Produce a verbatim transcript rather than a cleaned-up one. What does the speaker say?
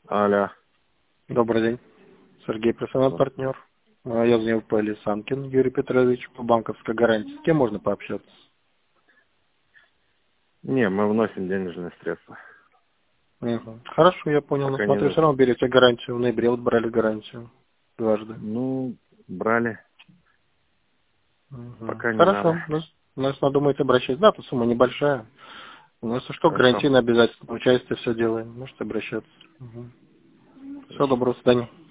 Алло. Добрый день. Сергей, профессиональный партнер. А, Я звонил по Лисанкин Юрий Петрович по банковской гарантии. С кем можно пообщаться? Не, мы вносим денежные средства. Угу. Хорошо, я понял. Но Пока не смотрю, все нужно. равно берете гарантию. В ноябре вот брали гарантию. Дважды. Ну, брали. Угу. Пока не Хорошо. надо. Ну, ну, если надумаете обращаться. Да, то сумма небольшая. Но если что, Хорошо. гарантийное обязательство. Участие все делаем. Можете обращаться. Угу. Всего Хорошо. доброго, до свидания.